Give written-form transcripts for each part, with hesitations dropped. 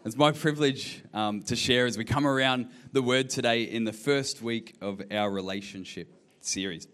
It's my privilege to share as we come around the Word today in the first week of our relationship series.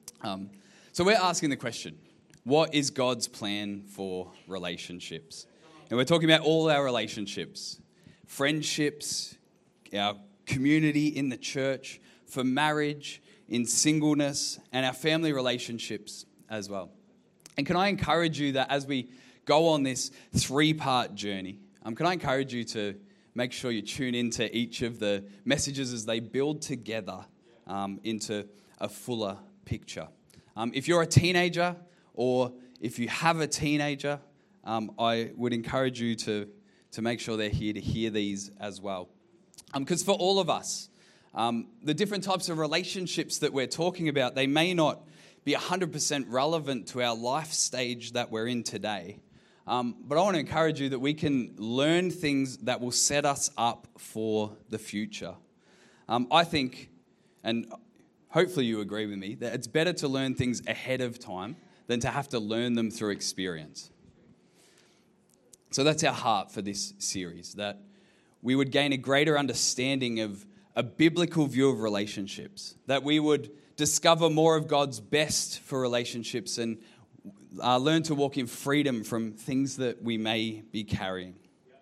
So we're asking the question, what is God's plan for relationships? And we're talking about all our relationships, friendships, our community in the church, for marriage, in singleness, and our family relationships as well. And can I encourage you that as we go on this three-part journey, can I encourage you to make sure you tune into each of the messages as they build together into a fuller picture. If you're a teenager or if you have a teenager, I would encourage you to make sure they're here to hear these as well. Because for all of us, the different types of relationships that we're talking about, they may not be 100% relevant to our life stage that we're in today. But I want to encourage you that we can learn things that will set us up for the future. I think, and hopefully you agree with me, that it's better to learn things ahead of time than to have to learn them through experience. So that's our heart for this series, that we would gain a greater understanding of a biblical view of relationships, that we would discover more of God's best for relationships and learn to walk in freedom from things that we may be carrying.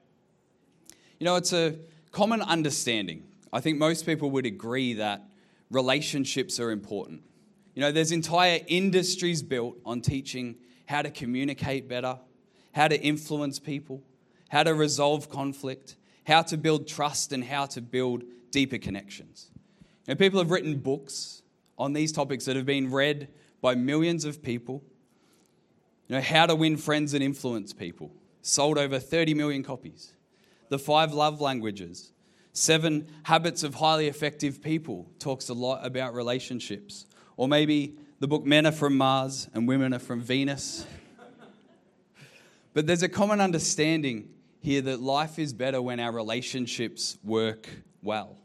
You know, it's a common understanding. I think most people would agree that relationships are important. You know, there's entire industries built on teaching how to communicate better, how to influence people, how to resolve conflict, how to build trust, and how to build deeper connections. You know, people have written books on these topics that have been read by millions of people. You know, how to win friends and influence people. Sold over 30 million copies. The 5 love languages. 7 habits of highly effective people talks a lot about relationships. Or maybe the book Men Are From Mars and Women Are From Venus. But there's a common understanding here that life is better when our relationships work well.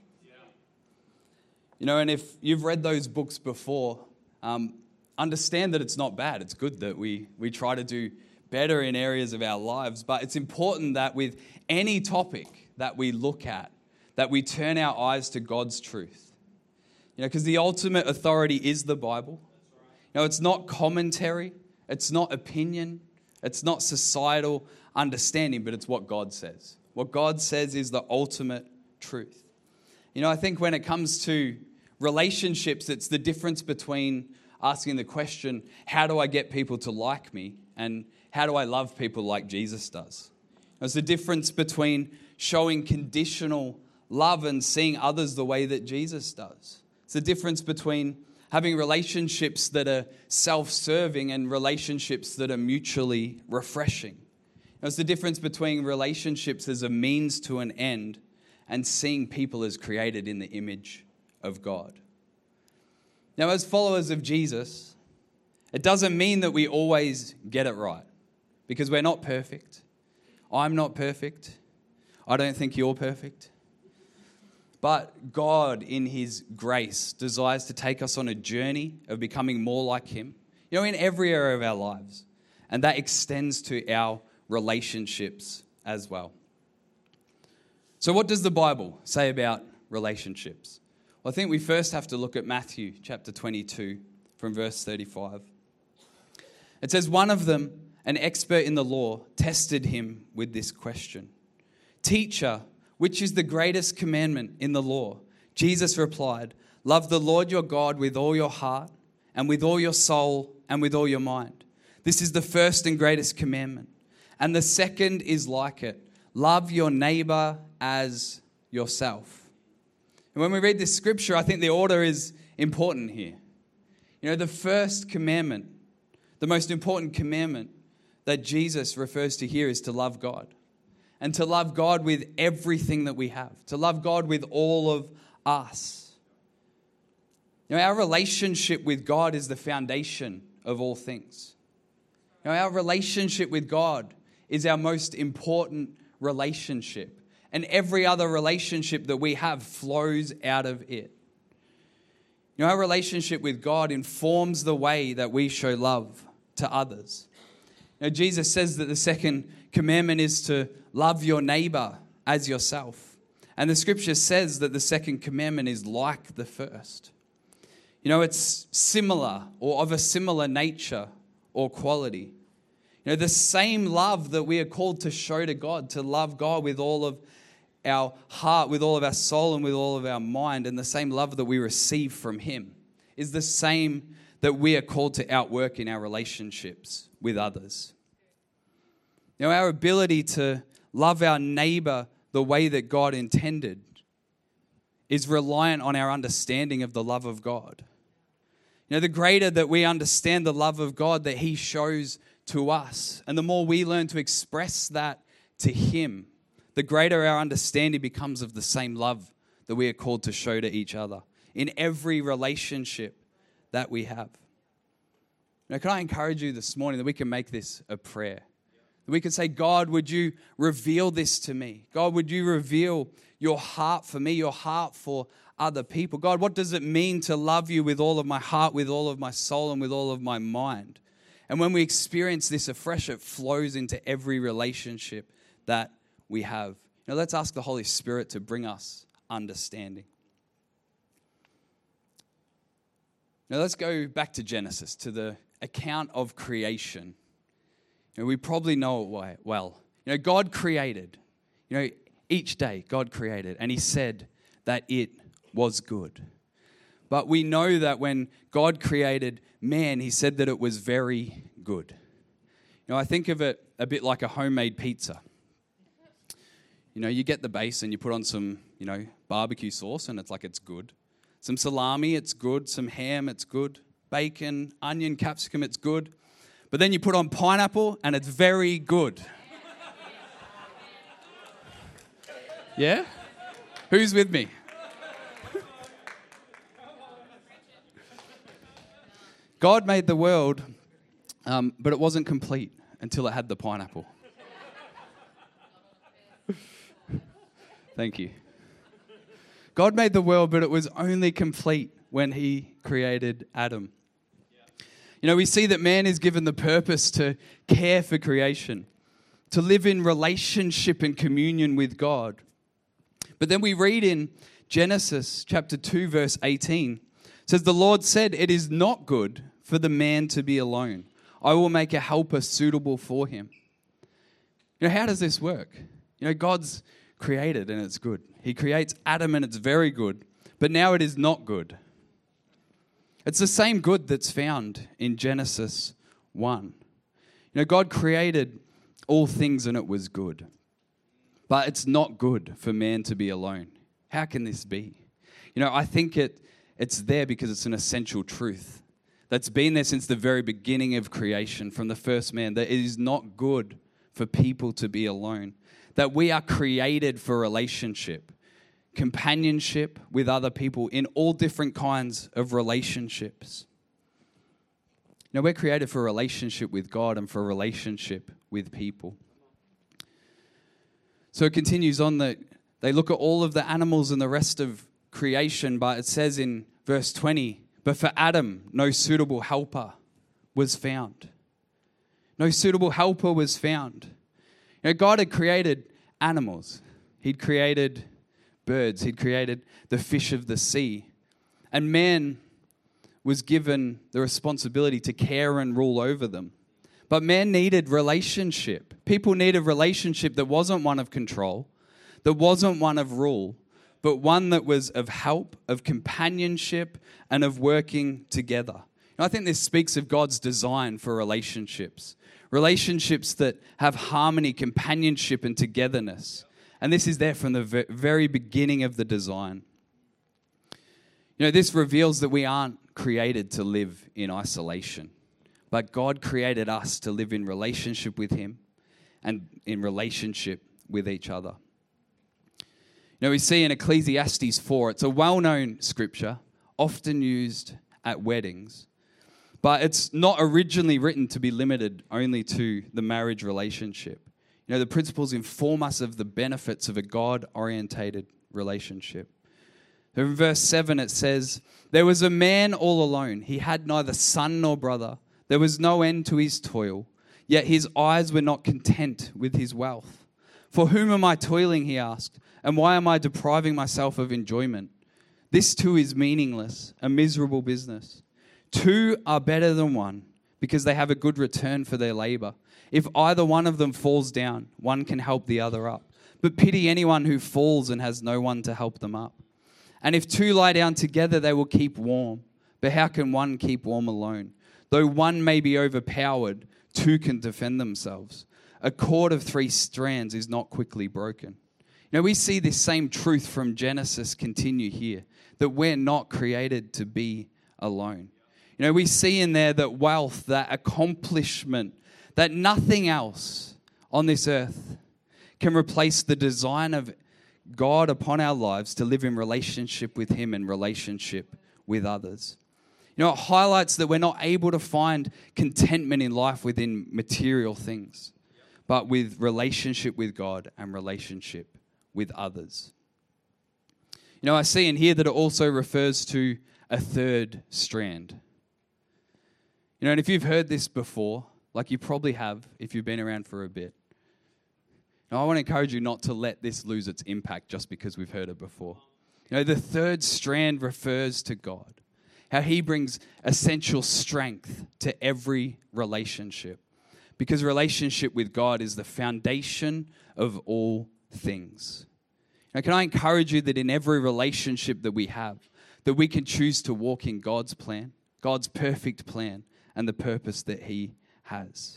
You know, and if you've read those books before, understand that it's not bad. It's good that we try to do better in areas of our lives. But it's important that with any topic that we look at, that we turn our eyes to God's truth. You know, because the ultimate authority is the Bible. You know, it's not commentary. It's not opinion. It's not societal understanding, but it's what God says. What God says is the ultimate truth. You know, I think when it comes to relationships, it's the difference between asking the question, how do I get people to like me? And how do I love people like Jesus does? There's the difference between showing conditional love and seeing others the way that Jesus does. It's the difference between having relationships that are self-serving and relationships that are mutually refreshing. There's the difference between relationships as a means to an end and seeing people as created in the image of God. Now, as followers of Jesus, it doesn't mean that we always get it right, because we're not perfect. I'm not perfect. I don't think you're perfect. But God, in His grace, desires to take us on a journey of becoming more like Him, you know, in every area of our lives. And that extends to our relationships as well. So what does the Bible say about relationships? Well, I think we first have to look at Matthew chapter 22 from verse 35. It says, one of them, an expert in the law, tested him with this question. Teacher, which is the greatest commandment in the law? Jesus replied, love the Lord your God with all your heart and with all your soul and with all your mind. This is the first and greatest commandment. And the second is like it. Love your neighbor as yourself. And when we read this scripture, I think the order is important here. You know, the first commandment, the most important commandment that Jesus refers to here is to love God. And to love God with everything that we have. To love God with all of us. You know, our relationship with God is the foundation of all things. You know, our relationship with God is our most important relationship. And every other relationship that we have flows out of it. You know, our relationship with God informs the way that we show love to others. You know, Jesus says that the second commandment is to love your neighbor as yourself. And the scripture says that the second commandment is like the first. You know, it's similar or of a similar nature or quality. You know, the same love that we are called to show to God, to love God with all of our heart, with all of our soul, and with all of our mind, and the same love that we receive from Him is the same that we are called to outwork in our relationships with others. You know, our ability to love our neighbor the way that God intended is reliant on our understanding of the love of God. You know, the greater that we understand the love of God that He shows to us, and the more we learn to express that to Him, the greater our understanding becomes of the same love that we are called to show to each other in every relationship that we have. Now, can I encourage you this morning that we can make this a prayer? That we can say, God, would you reveal this to me? God, would you reveal your heart for me, your heart for other people? God, what does it mean to love you with all of my heart, with all of my soul, and with all of my mind? And when we experience this afresh, it flows into every relationship that we have. Now, let's ask the Holy Spirit to bring us understanding. Now, let's go back to Genesis, to the account of creation. You know, we probably know it well. You know, God created. You know, each day God created, and He said that it was good. But we know that when God created man, He said that it was very good. You know, I think of it a bit like a homemade pizza. You know, you get the base and you put on some, you know, barbecue sauce, and it's good. Some salami, it's good. Some ham, it's good. Bacon, onion, capsicum, it's good. But then you put on pineapple and it's very good. Yeah? Who's with me? God made the world, but it wasn't complete until it had the pineapple. Thank you. God made the world, but it was only complete when He created Adam. You know, we see that man is given the purpose to care for creation, to live in relationship and communion with God. But then we read in Genesis chapter 2, verse 18, it says, "The Lord said, it is not good for the man to be alone. I will make a helper suitable for him." You know, how does this work? You know, God's created and it's good. He creates Adam and it's very good, but now it is not good. It's the same good that's found in Genesis 1. You know, God created all things and it was good, but it's not good for man to be alone. How can this be? You know, I think it's there because it's an essential truth that's been there since the very beginning of creation, from the first man, that it is not good for people to be alone, that we are created for relationship, companionship with other people in all different kinds of relationships. You know, we're created for a relationship with God and for a relationship with people. So it continues on that they look at all of the animals and the rest of creation, but it says in verse 20, "But for Adam, no suitable helper was found." No suitable helper was found. You know, God had created animals. He'd created birds. He'd created the fish of the sea. And man was given the responsibility to care and rule over them. But man needed relationship. People needed relationship that wasn't one of control, that wasn't one of rule, but one that was of help, of companionship, and of working together. And I think this speaks of God's design for relationships. Relationships that have harmony, companionship, and togetherness. And this is there from the very beginning of the design. You know, this reveals that we aren't created to live in isolation, but God created us to live in relationship with Him and in relationship with each other. You know, we see in Ecclesiastes 4, it's a well-known scripture, often used at weddings, but it's not originally written to be limited only to the marriage relationship. You know, the principles inform us of the benefits of a God-orientated relationship. In verse 7 it says, "There was a man all alone. He had neither son nor brother. There was no end to his toil, yet his eyes were not content with his wealth. For whom am I toiling, he asked, and why am I depriving myself of enjoyment? This too is meaningless, a miserable business. Two are better than one because they have a good return for their labor. If either one of them falls down, one can help the other up. But pity anyone who falls and has no one to help them up. And if two lie down together, they will keep warm. But how can one keep warm alone? Though one may be overpowered, two can defend themselves. A cord of 3 strands is not quickly broken. Now we see this same truth from Genesis continue here, that we're not created to be alone. You know, we see in there that wealth, that accomplishment, that nothing else on this earth can replace the design of God upon our lives to live in relationship with Him and relationship with others. You know, it highlights that we're not able to find contentment in life within material things, but with relationship with God and relationship with others. You know, I see in here that it also refers to a third strand. You know, and if you've heard this before, like you probably have if you've been around for a bit, now I want to encourage you not to let this lose its impact just because we've heard it before. You know, the third strand refers to God, how He brings essential strength to every relationship. Because relationship with God is the foundation of all things. Now, can I encourage you that in every relationship that we have, that we can choose to walk in God's plan, God's perfect plan, and the purpose that He has.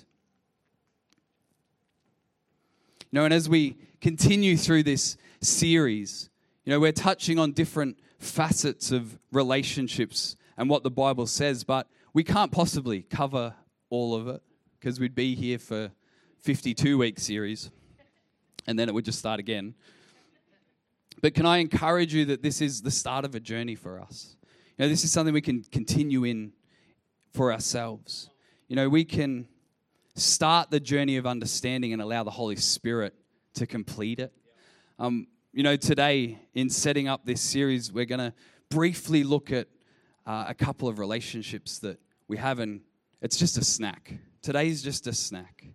You know, and as we continue through this series, you know, we're touching on different facets of relationships and what the Bible says, but we can't possibly cover all of it because we'd be here for 52-week series and then it would just start again. But can I encourage you that this is the start of a journey for us? You know, this is something we can continue in for ourselves. You know, we can start the journey of understanding and allow the Holy Spirit to complete it. You know, today in setting up this series, we're going to briefly look at a couple of relationships that we have, and it's just a snack. Today's just a snack.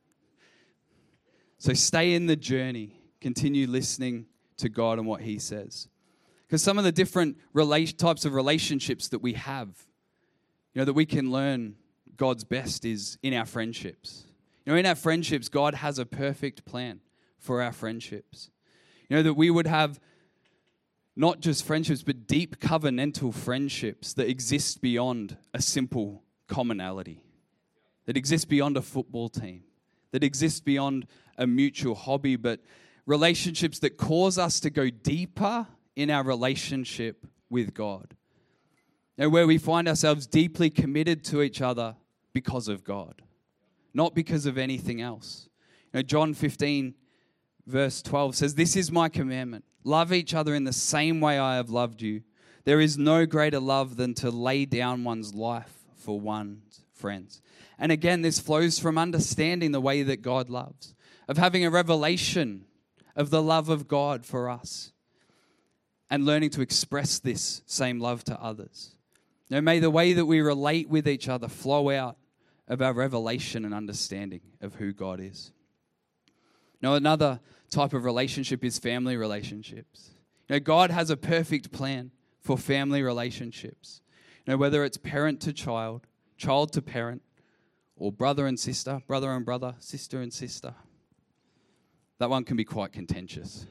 So stay in the journey. Continue listening to God and what He says. Because some of the different types of relationships that we have, you know, that we can learn God's best is in our friendships. You know, in our friendships, God has a perfect plan for our friendships. You know, that we would have not just friendships, but deep covenantal friendships that exist beyond a simple commonality, that exist beyond a football team, that exist beyond a mutual hobby, but relationships that cause us to go deeper in our relationship with God. You know, where we find ourselves deeply committed to each other because of God, not because of anything else. You know, John 15, verse 12 says, "This is my commandment. Love each other in the same way I have loved you. There is no greater love than to lay down one's life for one's friends." And again, this flows from understanding the way that God loves, of having a revelation of the love of God for us, and learning to express this same love to others. Now, may the way that we relate with each other flow out of our revelation and understanding of who God is. Now, another type of relationship is family relationships. You know, God has a perfect plan for family relationships. You know, whether it's parent to child, child to parent, or brother and sister, brother and brother, sister and sister. That one can be quite contentious.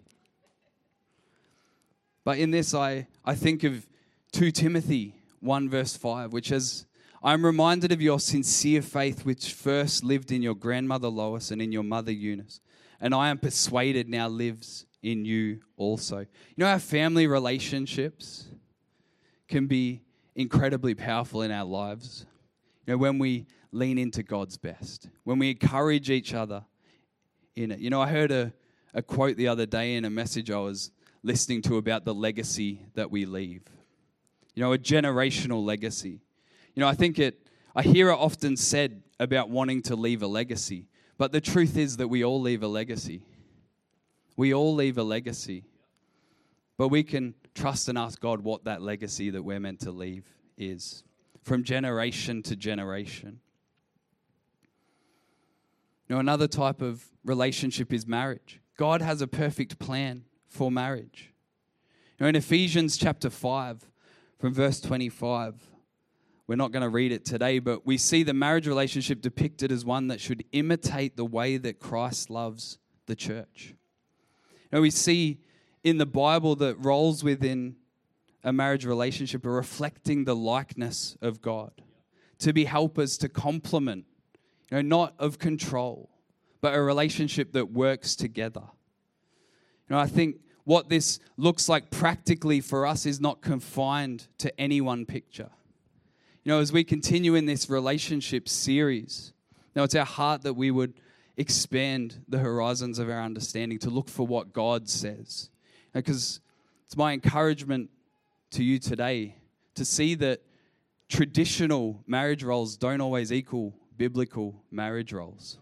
But in this, I think of 2 Timothy 1 verse 5, which says, "I am reminded of your sincere faith which first lived in your grandmother Lois and in your mother Eunice, and I am persuaded now lives in you also." You know, our family relationships can be incredibly powerful in our lives. You know, when we lean into God's best, when we encourage each other in it. You know, I heard a quote the other day in a message I was listening to about the legacy that we leave. You know, a generational legacy. You know, I hear it often said about wanting to leave a legacy, but the truth is that we all leave a legacy. We all leave a legacy. But we can trust and ask God what that legacy that we're meant to leave is, from generation to generation. Another type of relationship is marriage. God has a perfect plan for marriage. In Ephesians chapter 5, from verse 25, we're not going to read it today, but we see the marriage relationship depicted as one that should imitate the way that Christ loves the church. We see in the Bible that roles within a marriage relationship are reflecting the likeness of God, to be helpers, to complement, not of control, but a relationship that works together. I think what this looks like practically for us is not confined to any one picture. As we continue in this relationship series, it's our heart that we would expand the horizons of our understanding to look for what God says. Because it's my encouragement to you today to see that traditional marriage roles don't always equal biblical marriage roles.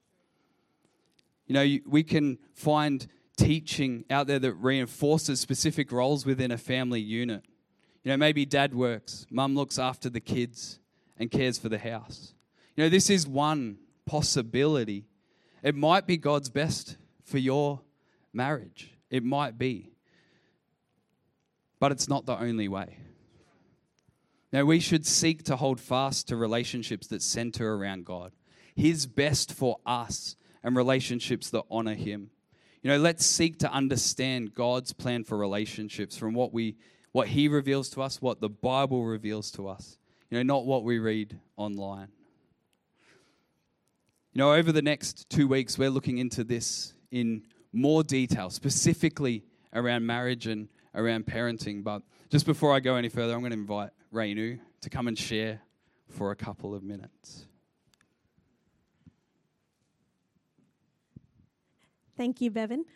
We can find teaching out there that reinforces specific roles within a family unit. Maybe dad works, mum looks after the kids and cares for the house. This is one possibility. It might be God's best for your marriage. It might be. But it's not the only way. We should seek to hold fast to relationships that center around God, His best for us, and relationships that honor Him. Let's seek to understand God's plan for relationships from what He reveals to us, what the Bible reveals to us, not what we read online. Over the next 2 weeks, we're looking into this in more detail, specifically around marriage and around parenting. But just before I go any further, I'm going to invite Rainu to come and share for a couple of minutes. Thank you, Bevan.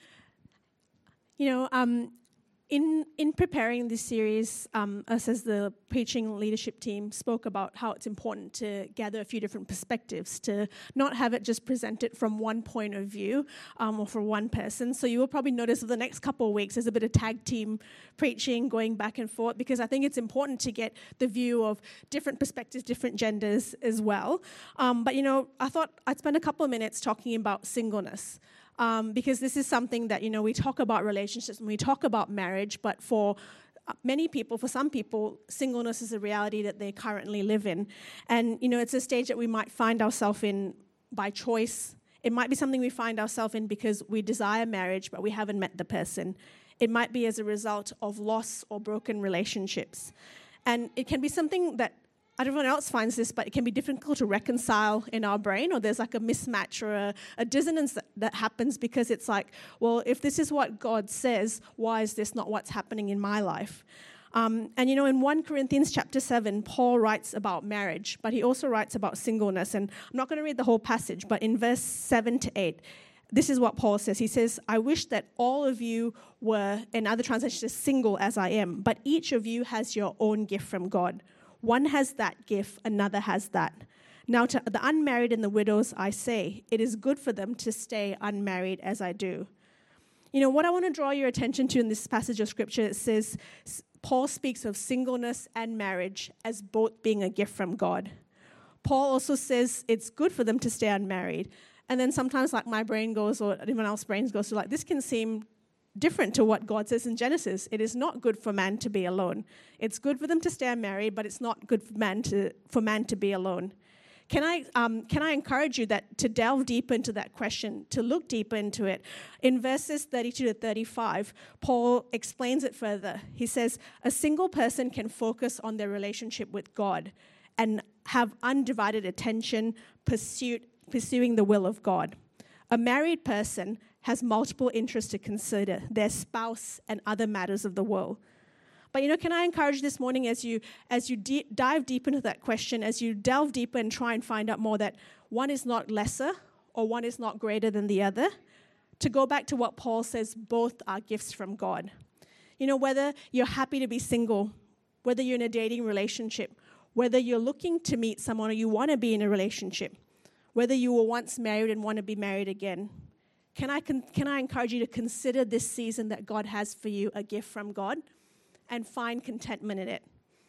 In preparing this series, us as the preaching leadership team spoke about how it's important to gather a few different perspectives, to not have it just presented from one point of view or for one person. So you will probably notice over the next couple of weeks there's a bit of tag team preaching going back and forth, because I think it's important to get the view of different perspectives, different genders as well. But I thought I'd spend a couple of minutes talking about singleness. Because this is something that, we talk about relationships and we talk about marriage, but for many people, for some people, singleness is a reality that they currently live in. And, it's a stage that we might find ourselves in by choice. It might be something we find ourselves in because we desire marriage, but we haven't met the person. It might be as a result of loss or broken relationships. And it can be something that everyone else finds this, but it can be difficult to reconcile in our brain, or there's like a mismatch or a dissonance that happens, because it's like, well, if this is what God says, why is this not what's happening in my life? And in 1 Corinthians chapter 7, Paul writes about marriage, but he also writes about singleness. And I'm not going to read the whole passage, but in verse 7 to 8, this is what Paul says. He says, I wish that all of you were, in other translations, single as I am, but each of you has your own gift from God. One has that gift, another has that. Now to the unmarried and the widows I say, it is good for them to stay unmarried as I do. What I want to draw your attention to in this passage of scripture, it says, Paul speaks of singleness and marriage as both being a gift from God. Paul also says it's good for them to stay unmarried. And then sometimes like my brain goes, or anyone else's brains goes, to like, this can seem different to what God says in Genesis. It is not good for man to be alone. It's good for them to stay unmarried, but it's not good for man to be alone. Can I encourage you that to delve deeper into that question, to look deeper into it? In verses 32 to 35, Paul explains it further. He says, a single person can focus on their relationship with God and have undivided attention, pursuing the will of God. A married person has multiple interests to consider, their spouse and other matters of the world. But can I encourage this morning, as you dive deep into that question, as you delve deeper and try and find out more, that one is not lesser or one is not greater than the other, to go back to what Paul says, both are gifts from God. Whether you're happy to be single, whether you're in a dating relationship, whether you're looking to meet someone or you want to be in a relationship, whether you were once married and want to be married again, can I encourage you to consider this season that God has for you a gift from God and find contentment in it?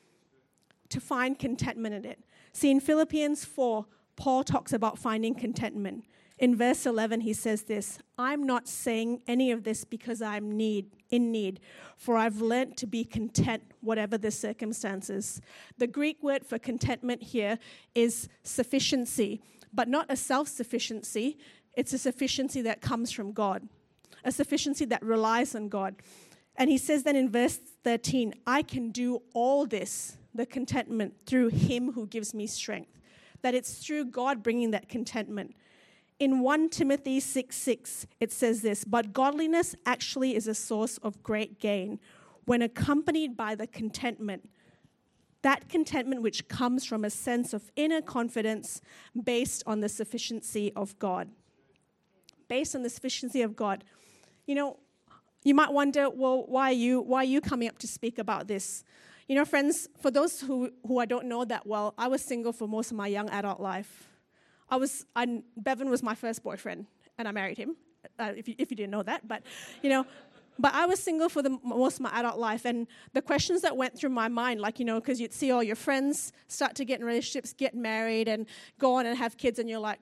To find contentment in it. See, in Philippians 4, Paul talks about finding contentment. In verse 11, he says this, I'm not saying any of this because I'm in need, for I've learnt to be content, whatever the circumstances. The Greek word for contentment here is sufficiency, but not a self-sufficiency. It's a sufficiency that comes from God, a sufficiency that relies on God. And he says then in verse 13, I can do all this, the contentment, through him who gives me strength. That it's through God bringing that contentment. In 1 Timothy 6:6, it says this, but godliness actually is a source of great gain when accompanied by the contentment, that contentment which comes from a sense of inner confidence based on the sufficiency of God. Based on the sufficiency of God. You know, you might wonder, well, why are you coming up to speak about this? You know, friends, for those who I don't know that well, I was single for most of my young adult life. Bevan was my first boyfriend, and I married him, if you didn't know that. But, you know, but I was single for most of my adult life, and the questions that went through my mind, like, you know, because you'd see all your friends start to get in relationships, get married, and go on and have kids, and you're like,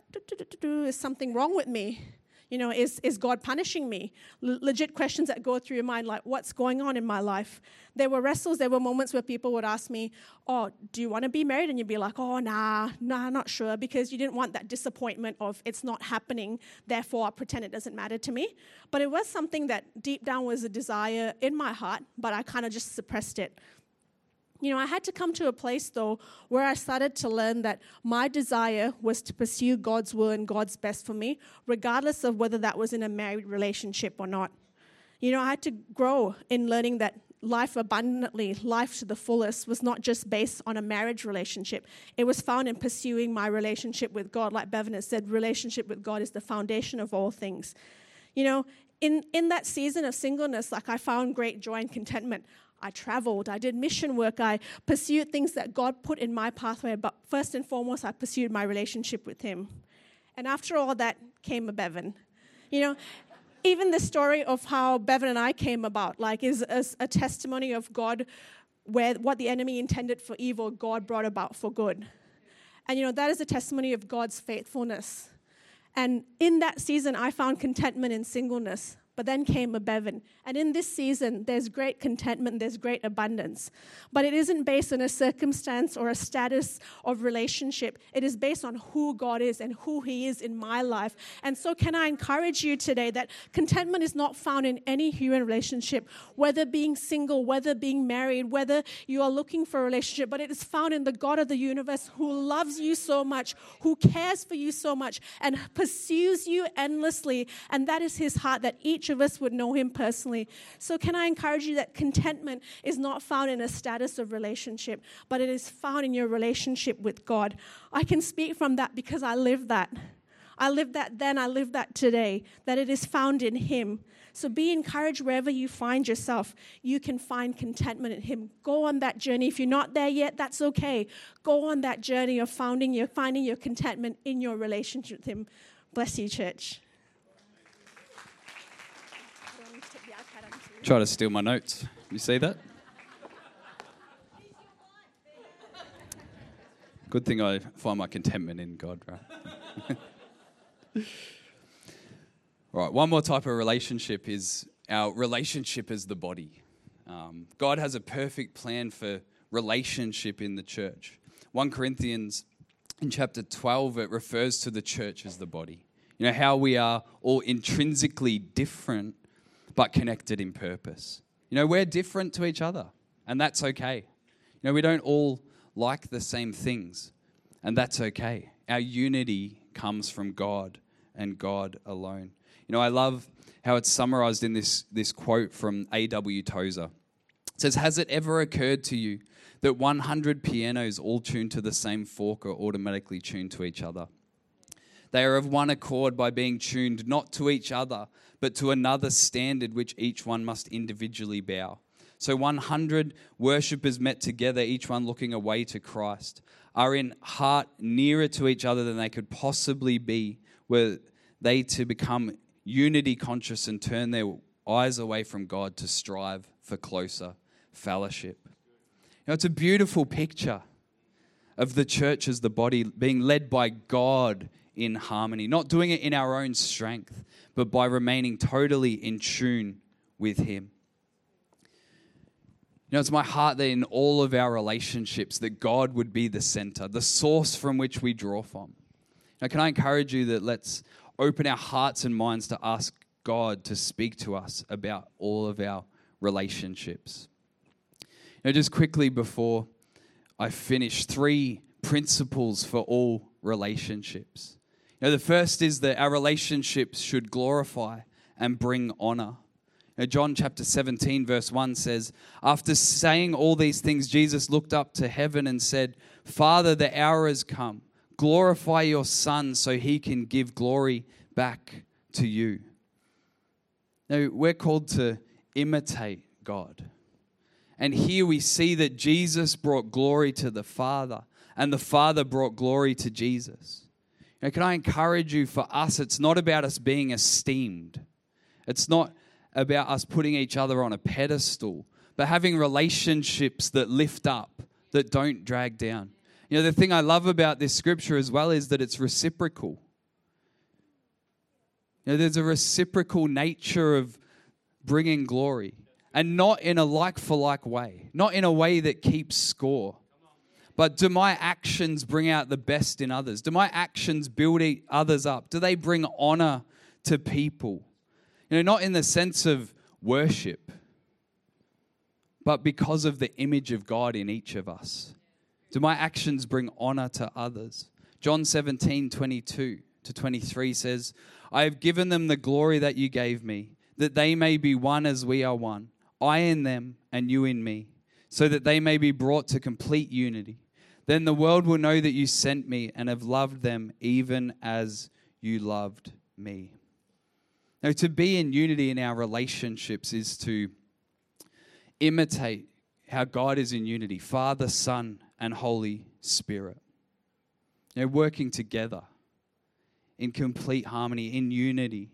is something wrong with me? You know, is God punishing me? Legit questions that go through your mind, like, what's going on in my life? There were wrestles, there were moments where people would ask me, oh, do you want to be married? And you'd be like, oh, nah, not sure, because you didn't want that disappointment of it's not happening, therefore I pretend it doesn't matter to me. But it was something that deep down was a desire in my heart, but I kind of just suppressed it. You know, I had to come to a place, though, where I started to learn that my desire was to pursue God's will and God's best for me, regardless of whether that was in a married relationship or not. You know, I had to grow in learning that life abundantly, life to the fullest, was not just based on a marriage relationship. It was found in pursuing my relationship with God. Like Bevan has said, relationship with God is the foundation of all things. You know, in that season of singleness, like I found great joy and contentment. I traveled, I did mission work, I pursued things that God put in my pathway, but first and foremost, I pursued my relationship with him. And after all that came a Bevan. You know, even the story of how Bevan and I came about, like, is a testimony of God, where what the enemy intended for evil, God brought about for good. And, you know, that is a testimony of God's faithfulness. And in that season, I found contentment in singleness. But then came a Bevan. And in this season, there's great contentment, there's great abundance. But it isn't based on a circumstance or a status of relationship. It is based on who God is and who he is in my life. And so can I encourage you today that contentment is not found in any human relationship, whether being single, whether being married, whether you are looking for a relationship, but it is found in the God of the universe who loves you so much, who cares for you so much, and pursues you endlessly. And that is his heart, that each of us would know him personally. So can I encourage you that contentment is not found in a status of relationship, but it is found in your relationship with God. I can speak from that because I lived that. I lived that then, I live that today, that it is found in him. So be encouraged wherever you find yourself. You can find contentment in him. Go on that journey. If you're not there yet, that's okay. Go on that journey of finding your contentment in your relationship with him. Bless you, church. Try to steal my notes. You see that? Good thing I find my contentment in God, right? All right, one more type of relationship is our relationship as the body. God has a perfect plan for relationship in the church. 1 Corinthians in chapter 12, it refers to the church as the body. You know, how we are all intrinsically different but connected in purpose. You know, we're different to each other, and that's okay. You know, we don't all like the same things, and that's okay. Our unity comes from God and God alone. You know, I love how it's summarized in this quote from A.W. Tozer. It says, has it ever occurred to you that 100 pianos all tuned to the same fork are automatically tuned to each other? They are of one accord by being tuned not to each other, but to another standard which each one must individually bow. So 100 worshippers met together, each one looking away to Christ, are in heart nearer to each other than they could possibly be, were they to become unity conscious and turn their eyes away from God to strive for closer fellowship. You know, it's a beautiful picture of the church as the body being led by God in harmony, not doing it in our own strength, but by remaining totally in tune with Him. You know, it's my heart that in all of our relationships that God would be the center, the source from which we draw from. Now, can I encourage you that let's open our hearts and minds to ask God to speak to us about all of our relationships. You know, just quickly before I finish, 3 principles for all relationships. You know, the first is that our relationships should glorify and bring honor. You know, John chapter 17 verse 1 says, after saying all these things, Jesus looked up to heaven and said, Father, the hour has come. Glorify your Son so He can give glory back to you. Now, we're called to imitate God. And here we see that Jesus brought glory to the Father, and the Father brought glory to Jesus. Now, can I encourage you, for us, it's not about us being esteemed. It's not about us putting each other on a pedestal, but having relationships that lift up, that don't drag down. You know, the thing I love about this scripture as well is that it's reciprocal. You know, there's a reciprocal nature of bringing glory, and not in a like-for-like way, not in a way that keeps score. But do my actions bring out the best in others? Do my actions build others up? Do they bring honor to people? You know, not in the sense of worship, but because of the image of God in each of us. Do my actions bring honor to others? John 17:22-23 says, I have given them the glory that you gave me, that they may be one as we are one, I in them and you in me, so that they may be brought to complete unity. Then the world will know that you sent me and have loved them even as you loved me. Now, to be in unity in our relationships is to imitate how God is in unity, Father, Son, and Holy Spirit. You know, working together in complete harmony, in unity.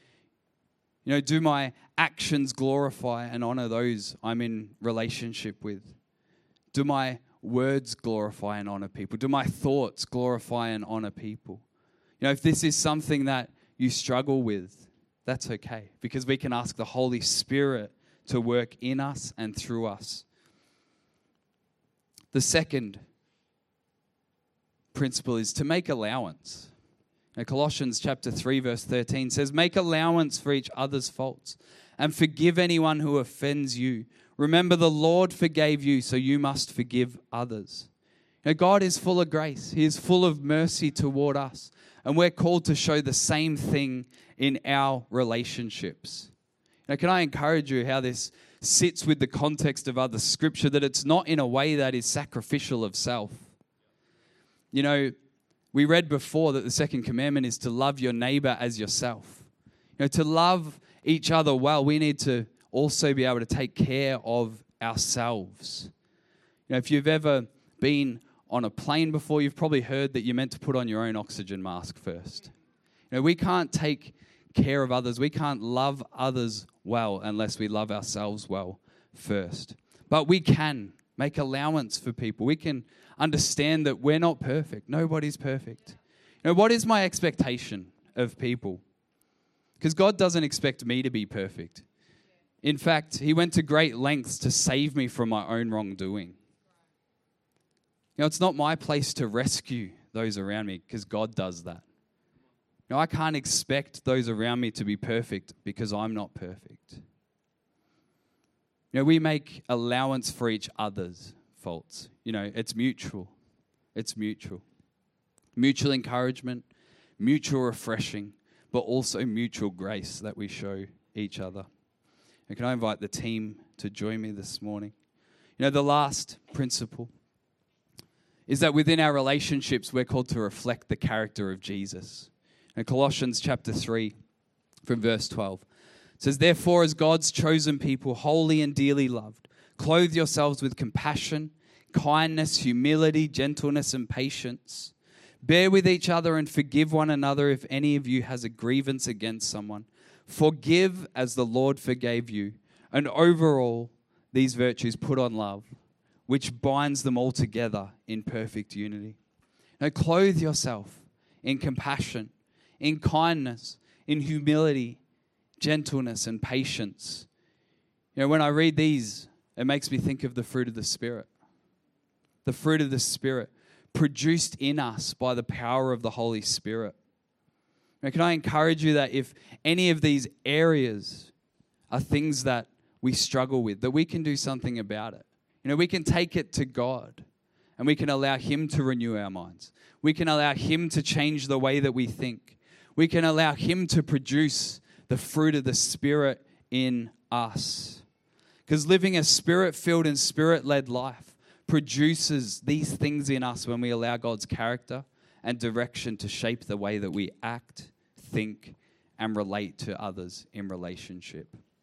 You know, do my actions glorify and honor those I'm in relationship with? Do my words glorify and honor people? Do my thoughts glorify and honor people? You know, if this is something that you struggle with, that's okay, because we can ask the Holy Spirit to work in us and through us. The second principle is to make allowance. Now, Colossians chapter 3 verse 13 says, make allowance for each other's faults and forgive anyone who offends you. Remember, the Lord forgave you, so you must forgive others. Now, God is full of grace. He is full of mercy toward us. And we're called to show the same thing in our relationships. Now, can I encourage you how this sits with the context of other scripture, that it's not in a way that is sacrificial of self. You know, we read before that the second commandment is to love your neighbor as yourself. You know, to love each other well, we need to also be able to take care of ourselves. You know, if you've ever been on a plane before, you've probably heard that you're meant to put on your own oxygen mask first. You know, we can't take care of others. We can't love others well unless we love ourselves well first. But we can make allowance for people. We can understand that we're not perfect. Nobody's perfect. You know, what is my expectation of people? Because God doesn't expect me to be perfect. In fact, He went to great lengths to save me from my own wrongdoing. You know, it's not my place to rescue those around me, because God does that. You know, I can't expect those around me to be perfect because I'm not perfect. You know, we make allowance for each other's faults. You know, it's mutual. It's mutual. Mutual encouragement, mutual refreshing, but also mutual grace that we show each other. And can I invite the team to join me this morning? You know, the last principle is that within our relationships, we're called to reflect the character of Jesus. In Colossians chapter 3, from verse 12, it says, therefore, as God's chosen people, holy and dearly loved, clothe yourselves with compassion, kindness, humility, gentleness, and patience. Bear with each other and forgive one another if any of you has a grievance against someone. Forgive as the Lord forgave you. And overall, these virtues put on love, which binds them all together in perfect unity. Now, clothe yourself in compassion, in kindness, in humility, gentleness, and patience. You know, when I read these, it makes me think of the fruit of the Spirit. The fruit of the Spirit produced in us by the power of the Holy Spirit. Now, can I encourage you that if any of these areas are things that we struggle with, that we can do something about it. You know, we can take it to God and we can allow Him to renew our minds. We can allow Him to change the way that we think. We can allow Him to produce the fruit of the Spirit in us. Because living a Spirit-filled and Spirit-led life produces these things in us when we allow God's character and direction to shape the way that we act, think, and relate to others in relationship.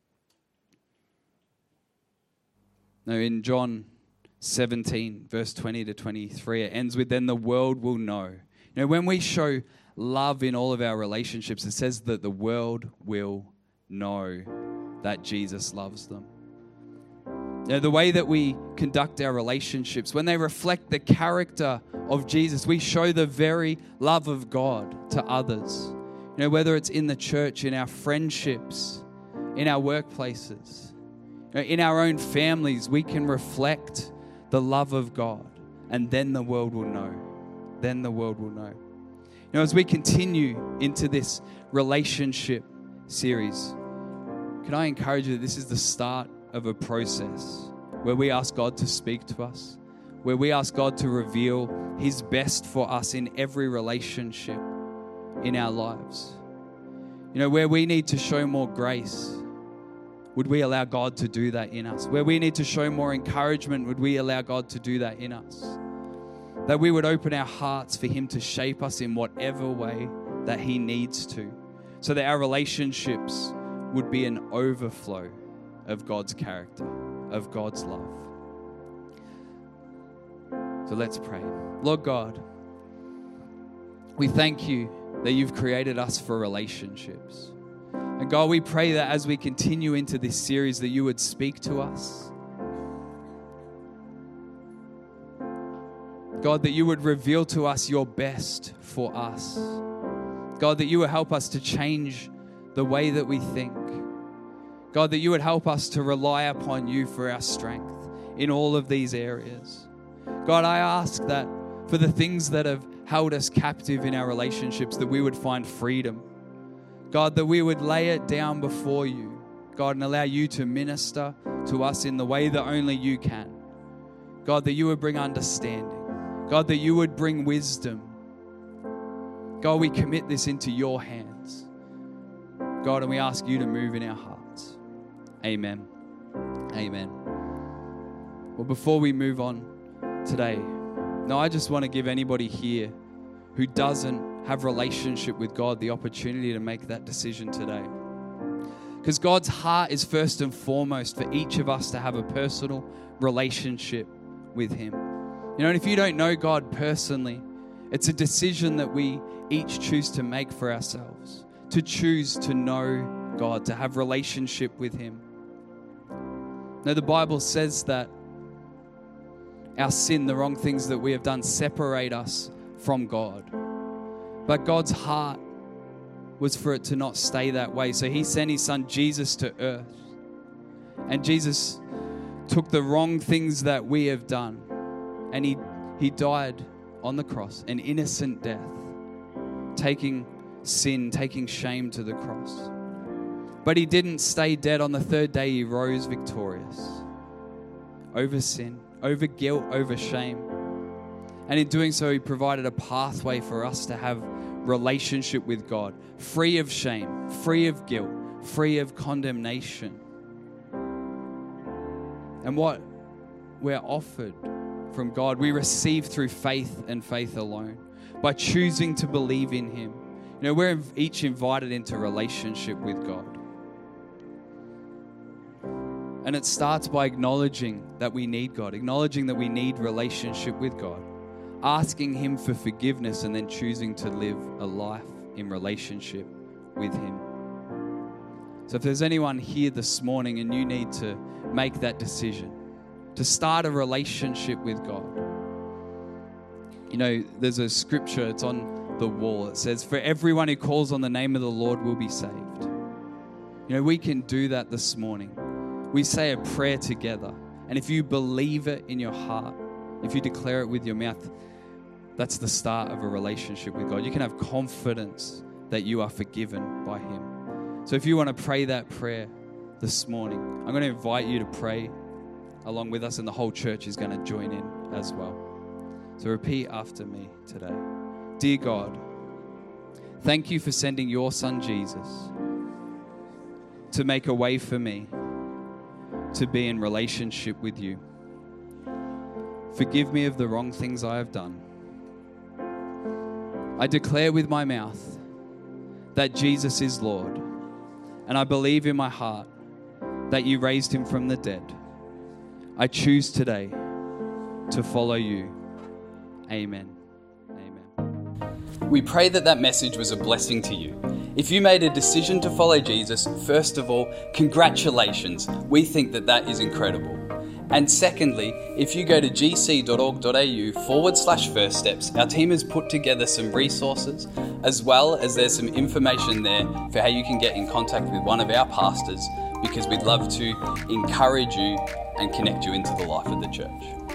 Now, in John 17, verse 20 to 23, it ends with, "Then the world will know." You know, when we show love in all of our relationships, it says that the world will know that Jesus loves them. You know, the way that we conduct our relationships, when they reflect the character of Jesus, we show the very love of God to others. You know, whether it's in the church, in our friendships, in our workplaces, you know, in our own families, we can reflect the love of God, and then the world will know. Then the world will know. You know, as we continue into this relationship series, can I encourage you that this is the start of a process where we ask God to speak to us, where we ask God to reveal His best for us in every relationship in our lives. You know, where we need to show more grace, would we allow God to do that in us? Where we need to show more encouragement, would we allow God to do that in us? That we would open our hearts for Him to shape us in whatever way that He needs to, so that our relationships would be an overflow of God's character, of God's love. So let's pray. Lord God, we thank You that You've created us for relationships. And God, we pray that as we continue into this series, that You would speak to us. God, that You would reveal to us Your best for us. God, that You would help us to change the way that we think. God, that You would help us to rely upon You for our strength in all of these areas. God, I ask that for the things that have held us captive in our relationships, that we would find freedom. God, that we would lay it down before You, God, and allow You to minister to us in the way that only You can. God, that You would bring understanding. God, that You would bring wisdom. God, we commit this into Your hands. God, and we ask You to move in our hearts. Amen. Amen. Well, before we move on today, now I just want to give anybody here who doesn't have relationship with God the opportunity to make that decision today. Because God's heart is first and foremost for each of us to have a personal relationship with Him. You know, and if you don't know God personally, it's a decision that we each choose to make for ourselves, to choose to know God, to have relationship with Him. Now, the Bible says that our sin, the wrong things that we have done, separate us from God. But God's heart was for it to not stay that way. So He sent His Son Jesus to earth. And Jesus took the wrong things that we have done, and He died on the cross, an innocent death, taking sin, taking shame to the cross. But He didn't stay dead. On the third day, He rose victorious over sin, over guilt, over shame. And in doing so, He provided a pathway for us to have relationship with God, free of shame, free of guilt, free of condemnation. And what we're offered from God, we receive through faith and faith alone, by choosing to believe in Him. You know, we're each invited into relationship with God. And it starts by acknowledging that we need God, acknowledging that we need relationship with God, asking Him for forgiveness, and then choosing to live a life in relationship with Him. So if there's anyone here this morning and you need to make that decision, to start a relationship with God, you know, there's a scripture, it's on the wall. It says, for everyone who calls on the name of the Lord will be saved. You know, we can do that this morning. We say a prayer together. And if you believe it in your heart, if you declare it with your mouth, that's the start of a relationship with God. You can have confidence that you are forgiven by Him. So if you want to pray that prayer this morning, I'm going to invite you to pray along with us, and the whole church is going to join in as well. So repeat after me today. Dear God, thank you for sending your Son Jesus to make a way for me to be in relationship with you. Forgive me of the wrong things I have done. I declare with my mouth that Jesus is Lord, and I believe in my heart that you raised him from the dead. I choose today to follow you. Amen. Amen. We pray that that message was a blessing to you. If you made a decision to follow Jesus, first of all, congratulations. We think that that is incredible. And secondly, if you go to gc.org.au/first steps, our team has put together some resources, as well as there's some information there for how you can get in contact with one of our pastors, because we'd love to encourage you and connect you into the life of the church.